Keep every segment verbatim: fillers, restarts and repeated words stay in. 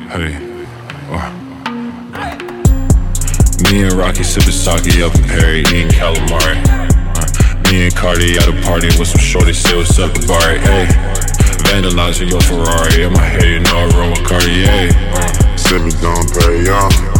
Hey, uh. Me and Rocky sippin' sake up in Perry, eating calamari. Uh, me and Cardi at a party with some shorty, say what's up to Barry. Hey, vandalizing your Ferrari, in my head you know I run with Cartier. Uh. Sippin' Dom Perignon.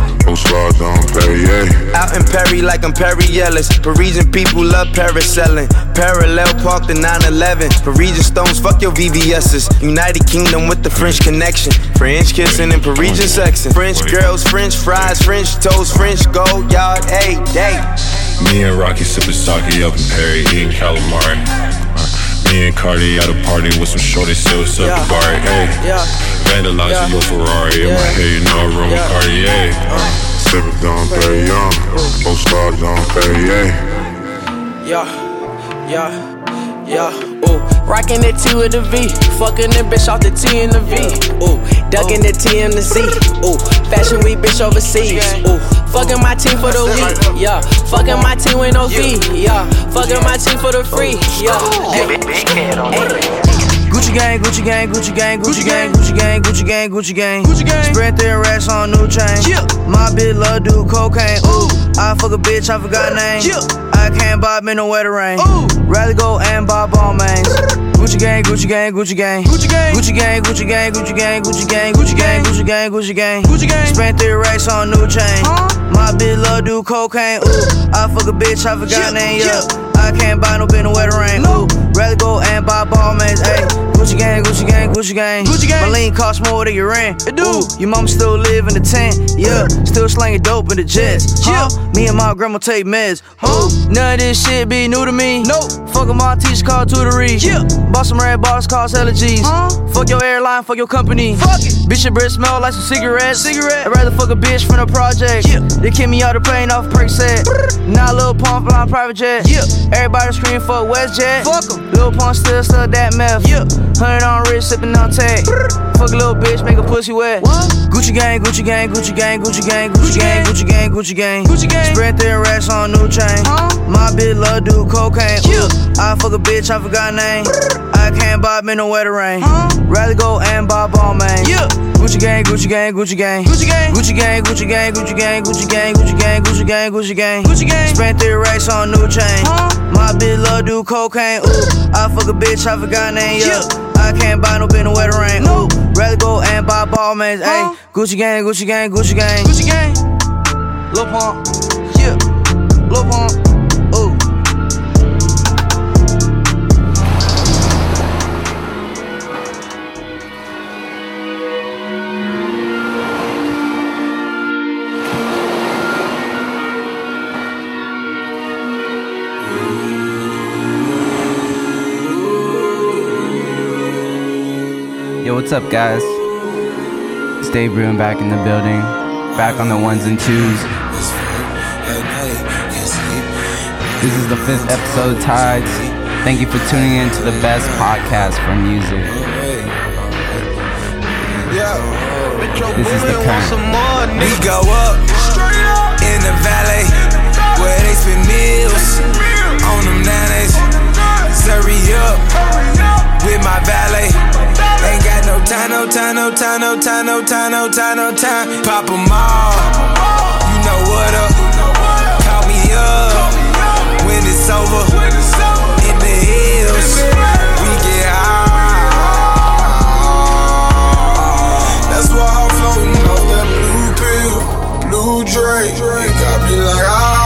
Out in Perry like I'm Perry Ellis. Parisian people love paraselling. Parallel park the nine eleven. Parisian stones, fuck your V V S's. United Kingdom with the French connection. French kissing and Parisian sexing. French girls, French fries, French toast, French gold yard, hey, day. Me and Rocky sippin' sake up in Perry, eating calamari. Uh, me and Cardi at a party with some shorty, say what's up to Barry. Hey, yeah. vandalizing yeah. your Ferrari, in yeah. my head you know I run with Cartier. Uh. Sippin' Dom Perignon, Postcard Dom Perrier. Yeah, yeah, yeah, ooh. Rockin' that T with the V, fuckin' that bitch off the T and the V. Ooh, duckin' the T and the Z. Ooh, fashion week bitch overseas. Ooh, fuckin' my team for the week. Yeah, fuckin' my team with no fee. Yeah, fuckin' my team for the free. Yeah, hey, hey. Gucci gang, Gucci gang, Gucci gang, Gucci gang, Gucci gang, Gucci gang, Gucci gang, Gucci gang. Spread their racks on new chain. My bitch love do cocaine. Ooh, I fuck a bitch, I forgot name. I can't buy me no wetter rain. Rather go and buy ball mains. Gucci gang, Gucci gang, Gucci gang, Gucci gang, Gucci gang, Gucci gang, Gucci gang, Gucci gang, Gucci gang, Gucci gang, Gucci gang, Gucci gang. Spent three racks on new chain. My bitch love do cocaine. Ooh, I fuck a bitch, I forgot name. Yeah, I can't buy no bitch no wetter rain. Ooh, rather go and buy ball mains. Ayy, Gucci gang, Gucci gang, Gucci gang, Gucci gang. My lean cost more than your rent. It do. Ooh, your mama still live in the tent. Yeah, still slanging dope in the jets. Huh? Me and my grandma take meds. Huh? None of this shit be new to me. Nope. Fuck a my teacher called tutory. Yeah. Bought some red bottles cost allergies. Huh? Fuck your airline, fuck your company. Fuck it. Bitch, your breath smell like some cigarettes. Cigarette. I'd rather fuck a bitch from the project. Yeah. They kick me out the plane off Perk set. Now Lil Pump flying private jet. Yeah. Everybody scream for WestJet. Fuck em. Lil Pump still stuck that meth. Yeah. Hundred on wrist, sippin' on tag. Fuck a little bitch, make a pussy wet. What? Gucci gang, Gucci gang, Gucci gang, Gucci gang, Gucci gang, Gucci gang, Gucci gang, Gucci gang. Spread their racks on new chain. Huh? My bitch love do cocaine. Ooh, I fuck a bitch, I forgot name. I can't buy me no wetter rain. Huh? Rather go and buy ball main. Yeah. Gucci gang, Gucci gang, Gucci gang, Gucci gang, Gucci gang, Gucci gang, Gucci gang, Gucci gang, Gucci gang, Gucci gang, Gucci gang, Gucci gang. Spent three racks on new chain. Huh? My bitch love do cocaine. Ooh, I fuck a bitch, I forgot name. Yeah. I can't buy no bitch no wetter rain. Ooh, rather go and buy ball mains. Ayy, Gucci gang, Gucci gang, Gucci gang, Gucci gang. Lil Pump, yeah, Lil Pump, ooh. Yo, what's up, guys? It's Dave Bruin back in the building, back on the ones and twos. This is the fifth episode of Tides. Thank you for tuning in to the best podcast for music. This is The Current. We go up in the valley where they spend meals on them nannies. Hurry up with my valet. Ain't got no time, no time, no time, no time, no time, no time, no time. Pop 'em all, you know what up. Call me up when it's over. In the hills, we get high. That's why I'm floating off that blue pill, blue Drake. Got me like ah.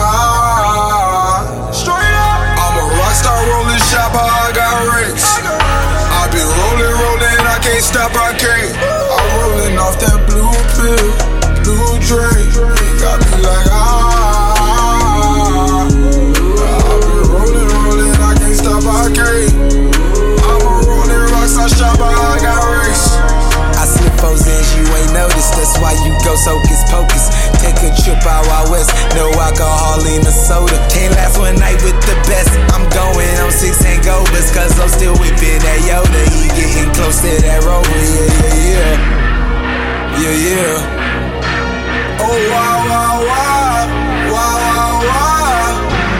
Straight up, I'm a rockstar rolling shopper. I got rich. I be rolling, rolling, I can't stop, I can't. I'm rolling off that blue pill, blue Drake. Got me like ah. I be rolling, rolling, I can't stop, I can't. I'm a rolling rockstar shopper, I got race. I slip foes in, you ain't noticed. That's why you go hocus pocus. Take a trip out out west, no alcohol in the soda. Can't last one night with the best. I'm going on six hangovers, cause I'm still whipping that Yoda. He getting close to that rover, yeah, yeah, yeah. Yeah, yeah. Oh, wow, wow, wow. Wow, wow, wow.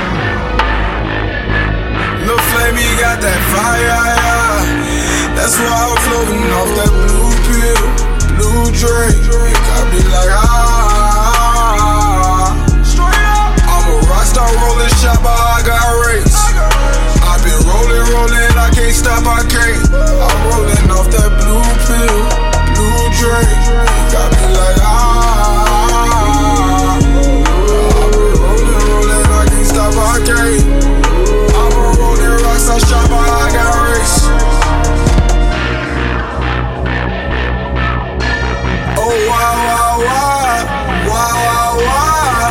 Lil' Flame, he got that fire, yeah. That's why I'm floating off that blue pill, blue Drake. Wah, wah, wah. Wah, wah, wah.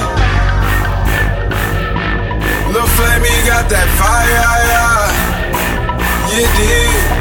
Lil' Flammy got that fire, yeah. You did.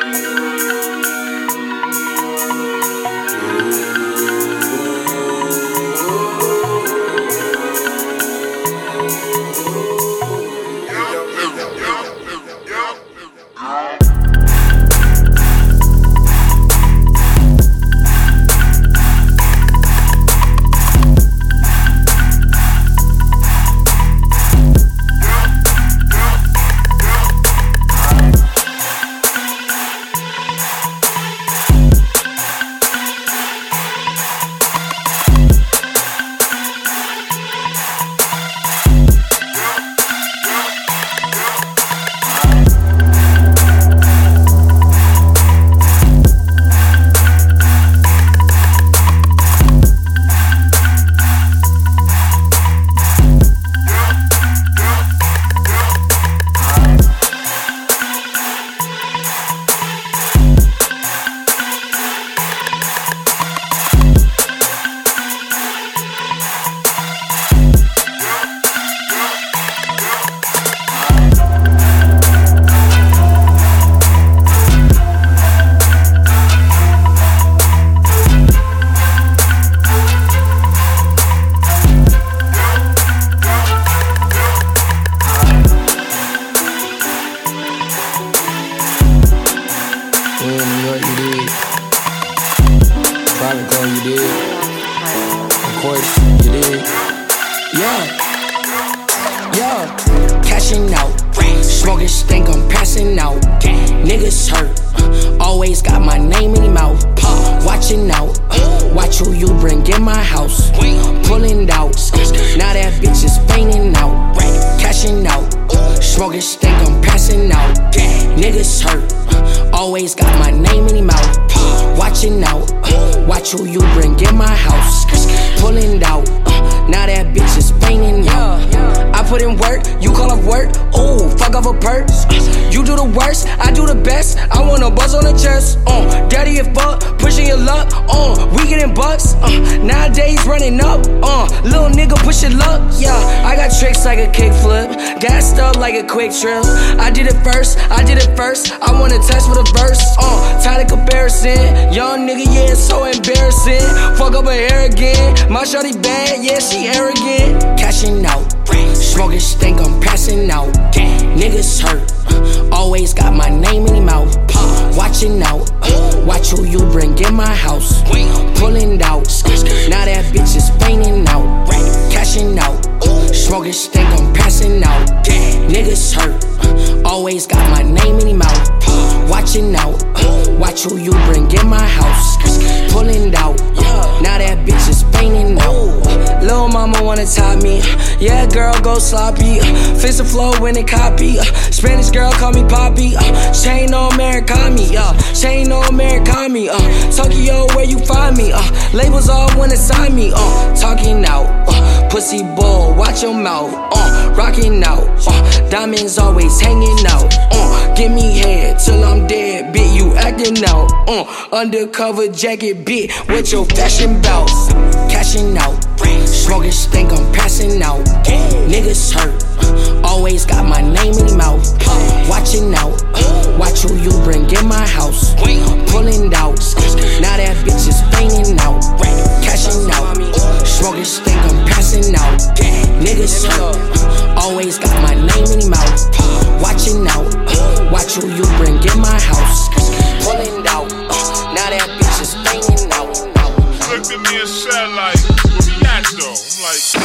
Quick trip, I did it first, I did it first. I wanna test for the verse. Uh, tired of comparison. Young nigga, yeah, it's so embarrassing. Fuck up her hair again. My shorty bad, yeah, she arrogant. Cashing out, smoking stink, I'm passing out. Niggas hurt, always got my name in your mouth. Watching out, watch who you bring in my house. Pulling out, now that bitch is fainting out. Cashing out, smoking stink, I'm passing out. Niggas hurt, always got my name in your mouth. Watching out, watch who you bring in my house. Pulling out, now that bitch is fainting out. Lil' mama wanna top me, yeah, girl, go sloppy. Fix the flow when they copy. Spanish girl call me Poppy. She ain't no Americani, she ain't no Americani. Tokyo, where you find me? Labels all wanna sign me. Talking out, pussy bull, watch your mouth. Rocking out, diamonds always hanging out. Give me head till I'm dead, bitch, you acting out. Undercover jacket, bitch, what your fashion bout? Cashing out, smoking stink, I'm passing out. Niggas hurt, always got my name in your mouth. Watching out, watch who you bring in my house. Pulling out, now that bitch is fainting out. Cashing out, smoking stink, I'm passing out. Niggas hurt, always got my name in your mouth. Watching out, watch who you bring in my house. Pulling out, now that bitch is fainting out. Looked at me and said like, where we at though? I'm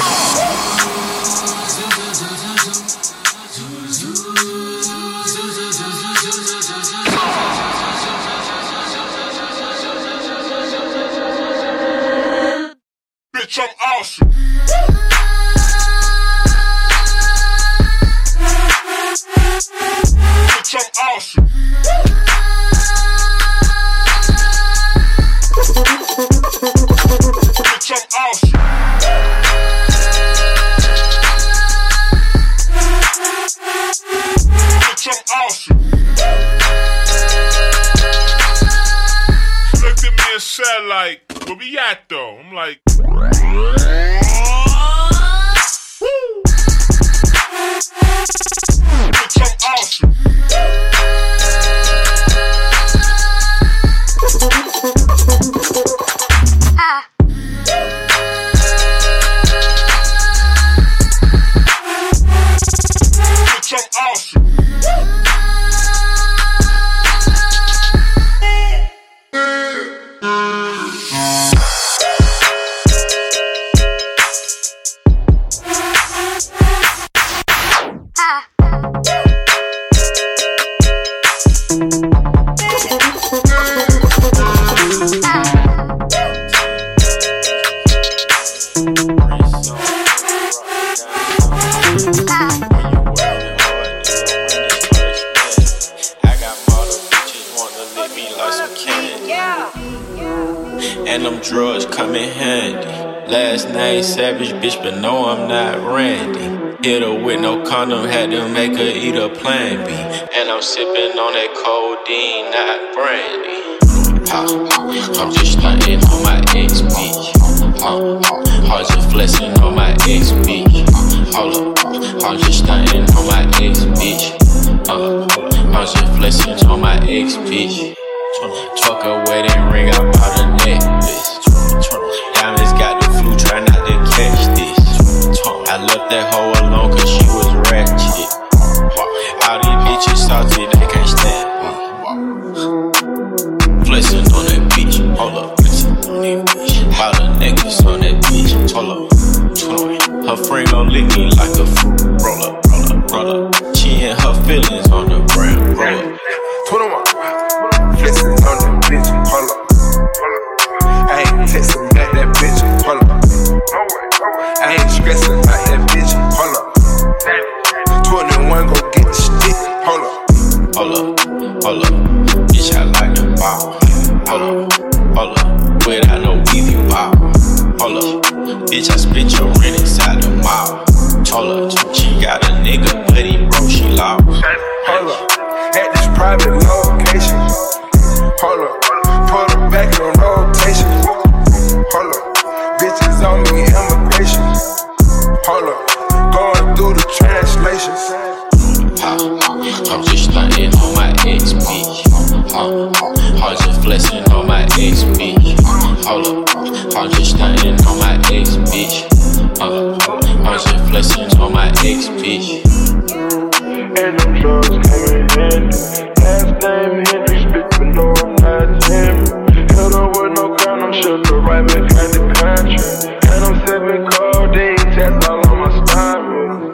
like, bitch, I'm awesome. Bitch, I'm awesome. Bitch, I'm awesome. Bitch, I'm awesome. She looked at me and said like, Where we at though? I'm like. Bitch, I'm awesome. Ah. Bitch, I'm awesome. And them drugs come in handy. Last name Savage, bitch, but no, I'm not Randy. Hit her with no condom, had to make her eat a Plan B. And I'm sipping on that codeine, not brandy. uh, I'm just stunting on my ex, bitch. uh, I'm just flexing on my ex, bitch. Hold up, I'm just stunting on my ex, bitch. uh, I'm just flexing on my ex, bitch. Truck a wedding ring, I bought a necklace. Diamonds got the flu, try not to catch this. I left that hoe alone cause she was ratchet. All these bitches salty, they can't stand me. Flexing on that bitch, hold up, flexing on that bitch. Bought a necklace on that bitch, hold up. Her friend gon' lick me like a fruit. Roll up, roll up, roll up. She and her feelings on the ground, roll up. twenty-one. Flexing on that bitch, hold up. I ain't texting back that bitch, hold up. I ain't stressing about that bitch, hold up. twenty-one, go get the stick, hold up. Hold up, hold up. Bitch, I like the ball. Hold up, hold up. Without no weavy wow. Hold up. Bitch, I split your rent inside the mall. Hold up. She got a nigga, but he broke, she lost. Hold up. At this private location. Hold up, put her back in rotation. Hold up, bitches on me immigration. Hold up, going through the translations. I'm just stunting on my ex, bitch. I'm just flexing on my ex, bitch. Hold up, I'm just stunting on my ex, bitch. I'm just flexing on my ex, bitch. And them drugs came in handy. Last name Henry, spit, but no, I'm not him. Held up with no condom, shook the right back at the country. And I'm sipping codeine, tats all on my stomach.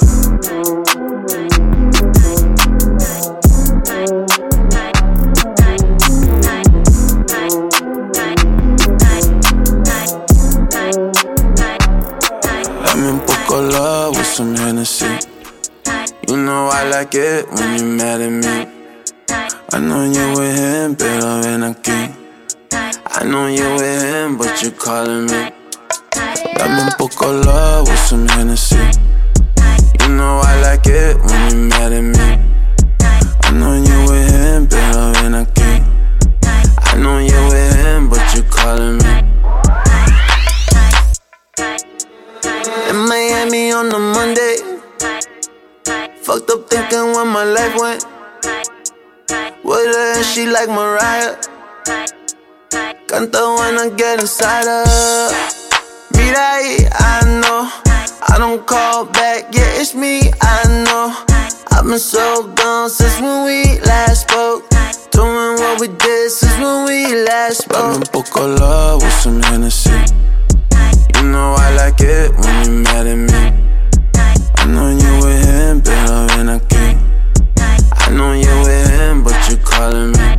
I'm in poco love with some Hennessy. You know I like it when you mad at me. I know you with him, pero ven aquí. I know you with him, but you calling me. Dame un poco love with some Hennessy. You know I like it when you mad at me. I know you with him, pero ven aquí. I know you with him, but you calling me. In Miami on a Monday. Fucked up thinking where my life went. With her and she like Mariah. Canta when I get inside her. Mira ahí, I know. I don't call back, yeah, it's me, I know. I've been so gone since when we last spoke. Doing what we did since when we last spoke. Dame un poco love with some Hennessy. You know I like it when you mad at me. I know you with him, pero ven aquí. I know you with him, but you calling me.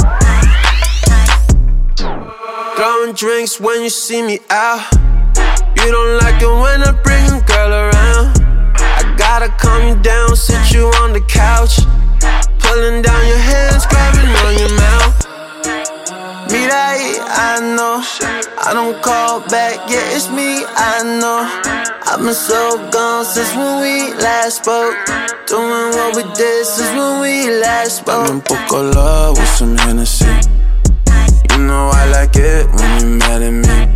Throwing drinks when you see me out. You don't like it when I bring a girl around. I gotta calm you down, sit you on the couch. Pulling down your hands, grabbing on your mouth. Mira ahí, I know. I don't call back, yeah, it's me, I know. I've been so gone since when we last spoke. Doing what we did since when we last spoke. Dame un poco love with some Hennessy. You know I like it when you mad at me.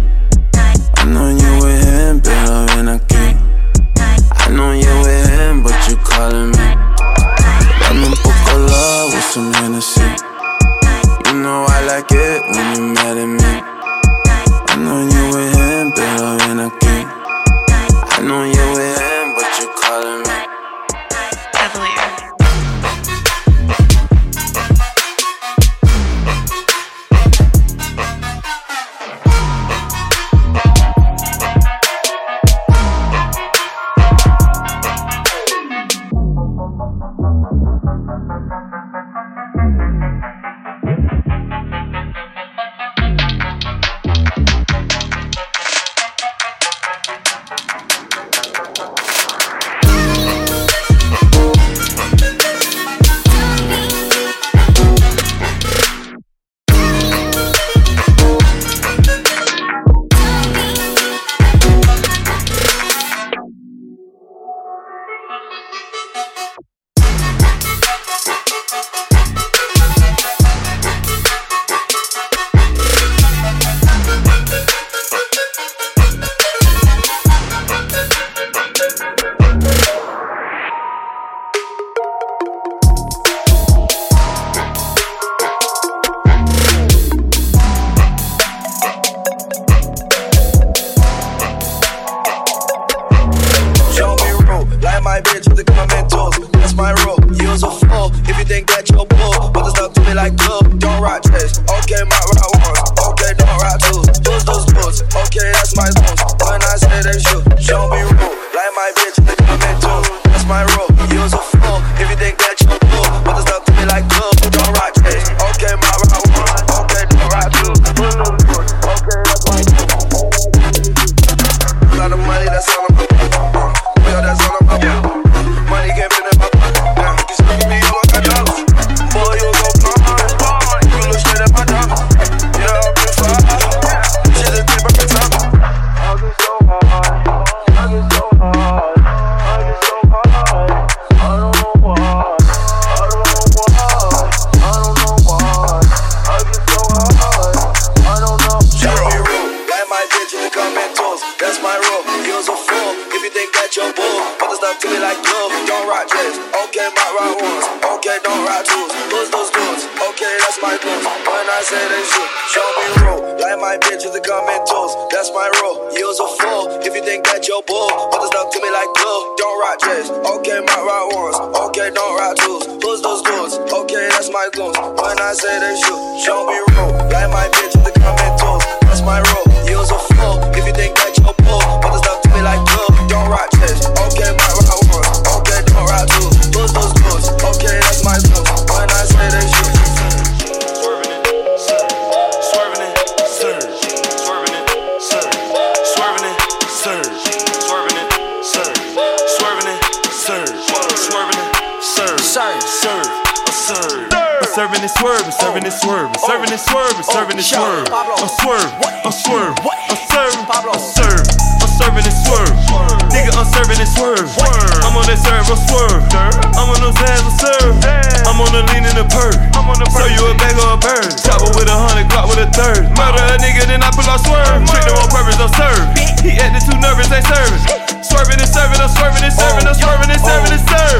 bitch with the comment tools. That's my rule. Use a fool if you think that you're bull. Put the stuff to me like glue. Don't rock trash. Okay, my rock ones. Okay, don't rock twos. Use those tools. Okay, that's my moves. When I say they shoot, don't be rude. Like my bitch with the comment tools. That's my rule. Use a fool if you think that you're bull. Put the stuff to me like glue. Don't rock trash. Okay, my rock ones. Okay, don't rock twos. Use those tools. Okay, that's my moves. A lot of money, that's all I'm about. Yeah, that's all I'm about. Money can't fit in my pocket. Yeah, you see me over my dollars. Boy, you go blind. You look straight at my dog. Yeah, I've been fine. She's a tip of the top. I get so high. I get so high. I get so high. I don't know why. I don't know why. I don't know why. I get so high. I don't know. Show me rude. Like my bitch in the comment tools. That's my rule. Use a fool if you think that you're bull. Put the stuff to me like glue. Don't rock dress. Okay, my rock ones. Okay, don't rock twos. Lose those goods. Okay, that's my goals. When I say they shoot, show me rule. Like my bitch in the comment tools. That's my rule. Use a fool if you think that you're bull. Put the stuff to me like glue. Don't rock dress. Okay, my rock ones. Okay, don't rock twos. Lose those goods. Okay, that's my goals. When I say they shoot, show me rule. Like my bitch in the comment tools. That's my rule. Use a fool if you think that you're bull. Put the stuff to me like glue. Don't rock dress. Okay, my rock ones. Okay, don't rock twos. Lose those goods. Okay, that's my goals. When I say they shoot. Swerving it, serve. Swerving it, serve. Swerving it, serve. Swerving it, serve. Swerving it, serve. Swerving it, serve. Swerving it, serve. Serve, serve, serve. Serving and swerve, serving and swerve, serving and swerve, serving and swerve. A swerve, a swerve, a serve, a serve, a serving and swerve. Nigga, I'm serving and swerve. I'm on that serve, a swerve. I'm on those hands, a serve. I'm on the lean in the perk. So you a bag or a bird. Chopper with a hundred, Glock with a third. Murder a nigga, then I pull out swerve. Trick them on purpose, don't serve. He acting too nervous, they serving. Swerving and serving, I'm swerving and serving, I'm swerving and serving and serve.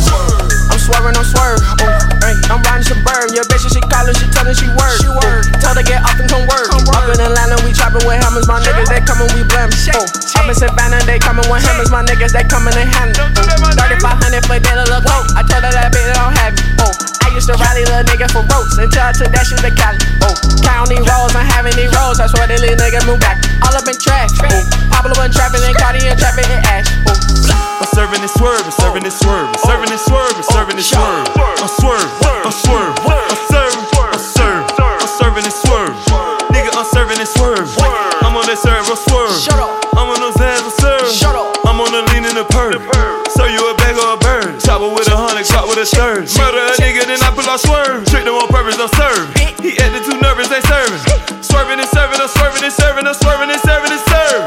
I'm swerving, I'm swerving. I'm riding suburban. Your bitch, she callin', she tellin' she work. She work. Tell her get off and come work. Come work. Up in Atlanta, we choppin' with hammers. My niggas, they comin', we blam. Oh. Up in Savannah, they comin' with hammers. My niggas, they comin' and handle. thirty-five hundred for dinner, look low. I told her that bitch don't have it. Oh. I used to rally little nigga for ropes until I took that shit to Cali. Oh. County rolls, I'm having these rolls. I swear they little niggas move back. All up in trash. Oh. Pablo and trappin' and Cardi and trappin' and Ash. Oh. I'm serving and swerve, I'm serving and swerve, I'm serving and swerve, I'm serving and swerve. I'm swerve, I'm swerve, I'm serving, I'm serve, I'm serving and swerve. Nigga, I'm serving and swerve. I'm on that serve, I'm swerve. I'm on those hands, I'm serve. I'm on the lean in the perk. So you a bag or a bird. Chopper with a hundred, clock with a third. Murder a nigga, then I pull out swerve. Trick them on purpose, I'm serve. He acting too nervous, they serving. Swerving and serving, I'm swerving and serving, I'm swerving and serving and serve.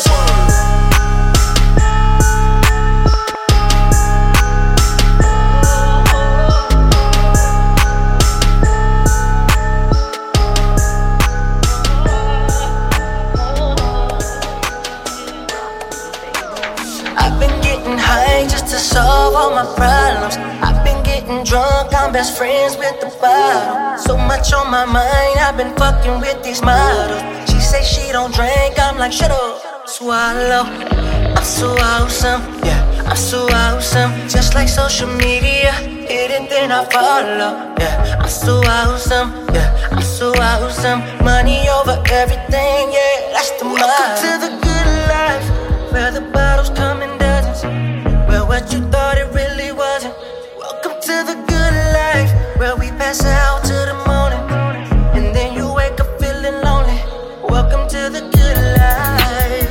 To solve all my problems, I've been getting drunk, I'm best friends with the bottle. So much on my mind, I've been fucking with these models. She say she don't drink, I'm like shut up, swallow. I'm so awesome, yeah, I'm so awesome. Just like social media, hit it then I follow, yeah. I'm so awesome, yeah, I'm so awesome. Money over everything, yeah, that's the motto. Welcome to the good life, where the bottles come in dozens. Well, what you thought it really wasn't. Welcome to the good life, where we pass out to the morning, and then you wake up feeling lonely. Welcome to the good life.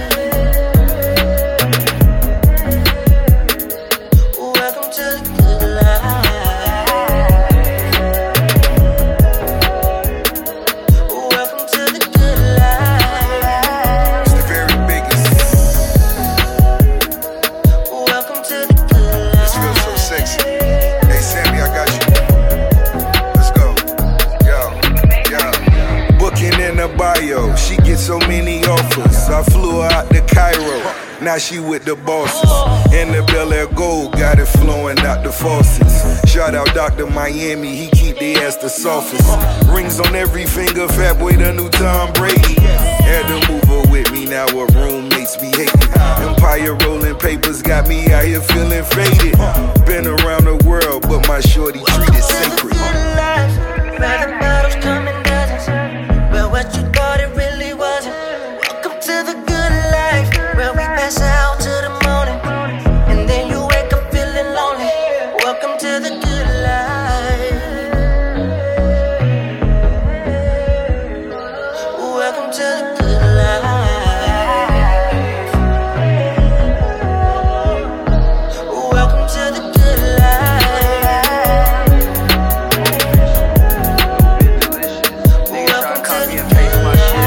Welcome to the good life. Welcome to the good life. It's the very biggest. Welcome to the good life. This feels so sexy. Hey Sammy, I got you. Let's go. Yo, yo. Booking in the bio. She gets so many offers. I flew her out to Cairo. Now she with the bosses. In the Bel Air Gold, got it flowing out the faucets. Shout out Doctor Miami, he keep the ass the softest. Rings on every finger, fat boy the new Tom Brady. Had to move her with me, now her roommates be hating. Empire rolling papers got got me out here feeling faded. Been around the world, but my shorty treated sacred. Where the bottles come in dozens, well, what you thought it really wasn't. Welcome to the good life, where we pass out to the morning, and then you wake up feeling lonely. Welcome to the good life. Welcome to the good life. Welcome to the good life. Welcome to the good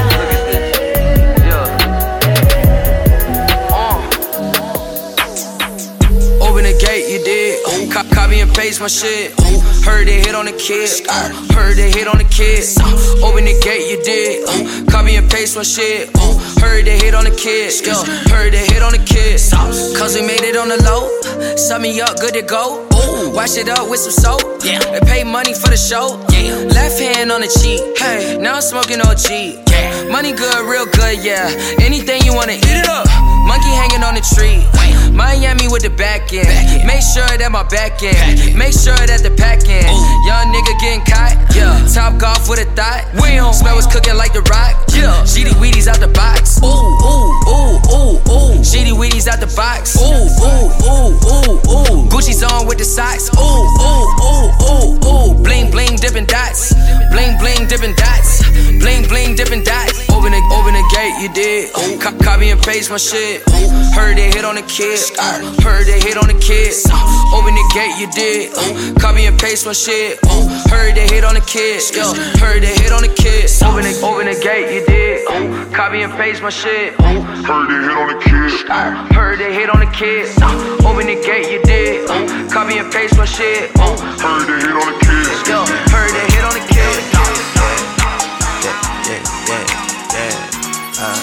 life. Open the gate, you did. Co- copy and paste my shit. Heard they hit on the kid. Heard they hit on the kid. Open the gate, you did. Copy and paste my shit. Heard they hit on the kid. Heard they hit on the kid. Cause we made it on the low. Sum me up, good to go. Wash it up with some soap. They pay money for the show. Left hand on the cheek. Hey, now I'm smoking O G. Money good, real good, yeah. Anything you wanna eat it up. Monkey hanging on the tree. Miami with the back end. Make sure that my back end. Make sure that the pack end. Young nigga getting caught. Yeah. Top golf with a thought. Smell was cooking like the rock. Yeah. G D Weedies out the box. Ooh, ooh, ooh, ooh, ooh. G D Weedies out the box. Ooh, ooh, ooh, ooh, ooh. Gucci's on with the socks. Ooh, ooh, ooh, ooh, ooh. Bling, bling, dipping dots. Bling, bling, dipping dots. Bling, bling, dipping dots. Open the, open the gate, you did. Co- copy and paste my shit. Heard they hit on the kid. Heard they hit on the kid. Open the gate, you did. Copy and paste my shit. Heard they hit on the kid. Heard they hit on the kid. Open the, open the gate, you did. Copy and paste my shit. Heard they hit on the kid. Heard they hit on the kid. Open the gate, you did. Copy and paste my shit. Heard they hit on the kid. Heard they hit on the kid. Yeah, yeah, yeah, yeah. Uh.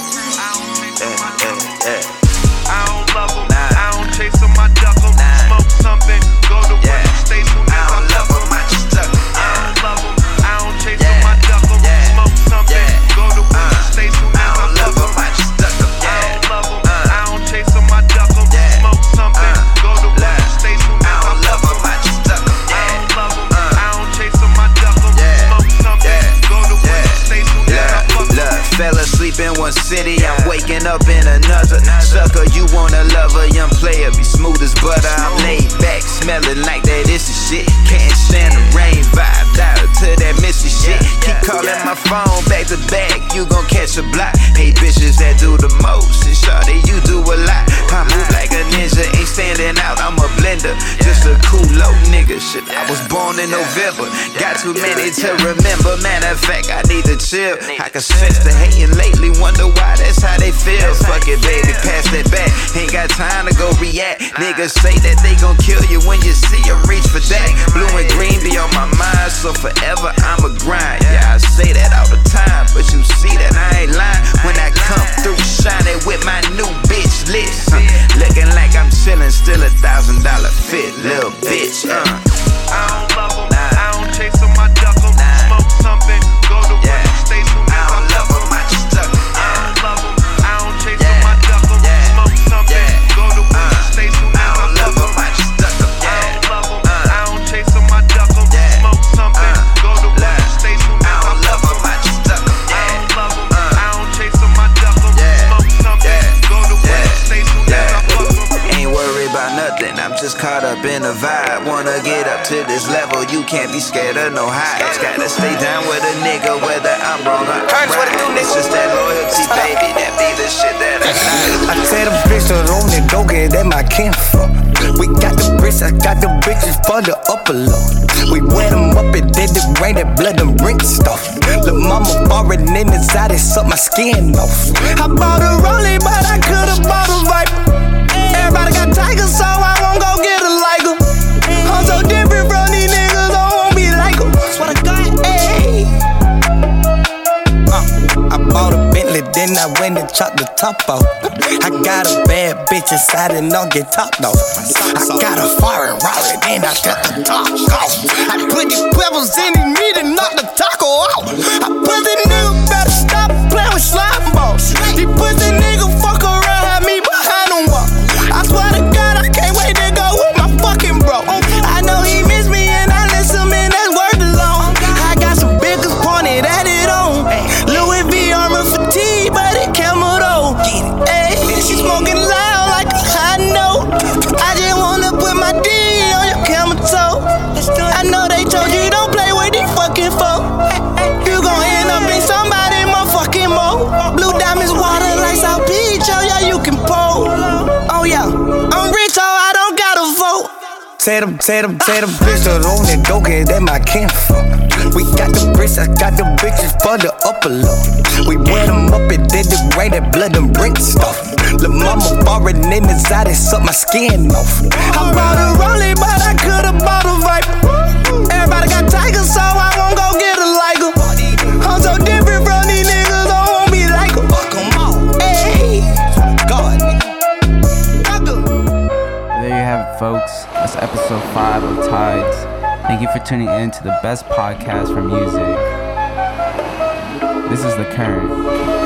Yeah, yeah, yeah. I don't love them, nah. I don't chase them, I duck them. Nah. Smoke something, go to yeah. work, stay soon as I, I love them. I just duck them. I don't love them, I don't chase yeah. them, I duck them. Yeah. Smoke something, yeah. go to work, uh. stay soon as I love them. I just duck them. Yeah. I don't love them, uh. I don't chase them, I duck them. Yeah. Smoke something, uh. go to work, stay soon as I love them. I just duck them. Yeah. I don't love them, uh. I don't chase them, I duck them. Yeah. Smoke something, yeah. go to work, yeah. stay soon as I fuck them. Fell asleep in one city, I'm waking up in another. Sucker, you want a lover, young player, be smooth as butter. I'm laid back, smelling like that is the shit. Can't stand the rain, vibe out to that missy shit. Keep calling my phone back to back, you gon' catch a block. Hate bitches that do the most, and shawty, you do a lot. I move like a ninja, ain't standing out, I'm a blender. Just a cool low nigga, shit. I was born in November, got too many to remember. Matter of fact, I need to chill. I can sense the hating lately, wonder why that's how they feel. Fuck it, baby, pass that back. Ain't got time to go react. Niggas say that they gon' kill you when you see them reach for that. Blue and green be on my mind, so forever I'ma grind. Yeah, I say that all the time, but you see that I ain't lying. When I come through shining with my new bitch list, huh? Looking like I'm chillin', still a thousand dollar fit, little bitch. Uh. I don't love them, I don't chase them, I duck them. Smoke something, go to work, stay soon as I love them. I just duck them. I don't love them, I don't chase them, I duck them. Smoke something, go to work, stay soon as I love them. I just duck them. I don't love them, I don't chase them, I duck them. Smoke something, go to work, stay soon as I love them. I just duck them. I don't love them, I don't chase them, I duck them. Smoke something, go to work, stay soon as I fuck them. Ain't worried about nothing, I'm just caught up in the vibe. Wanna get up to this level, you can't be scared of no highs. Gotta stay down with a nigga, whether I'm wrong or right. It's just that loyalty, baby, that be the shit that I need. I tell the bitch to own it, don't get that my kinfolk. We got the bricks, I got the bitches for the upper low. We wet them up and did the rain, that blood them ring stuff. Lil' mama barring in the side, it suck my skin off. I bought a Rollie, but I could've bought a Viper. Everybody got Tigers, so I won't go get a Liger. I'm so different from these niggas, I won't be like them. Swear to God, ayy. Uh, I bought a Bentley, then I went and chopped the top off. I got a bad bitch inside and don't get topped off. I got a foreign Raleigh, then I got the top off. I put the pebbles in his meat and knock the taco out. I put the nigga better stop playing with slime balls. He pussy nigga fuck around, had me behind him walk. I swear to Say them, say them, say them bitches on that dope, yeah, that my kinfolk. We got the bricks, I got the bitches for the upper low. We wear them up and did the rain, that blood and brink stuff. Lil' mama foreign in the side, it suck my skin off. I bought a Rollie, but I could've bought a Viper. Everybody got Tigers, so I won't go get a Liger. I'm so different from these niggas, don't want me like em. Fuck 'em all, hey, God, There you have it, folks. That's episode five of Tides. Thank you for tuning in to the best podcast for music. This is The Current.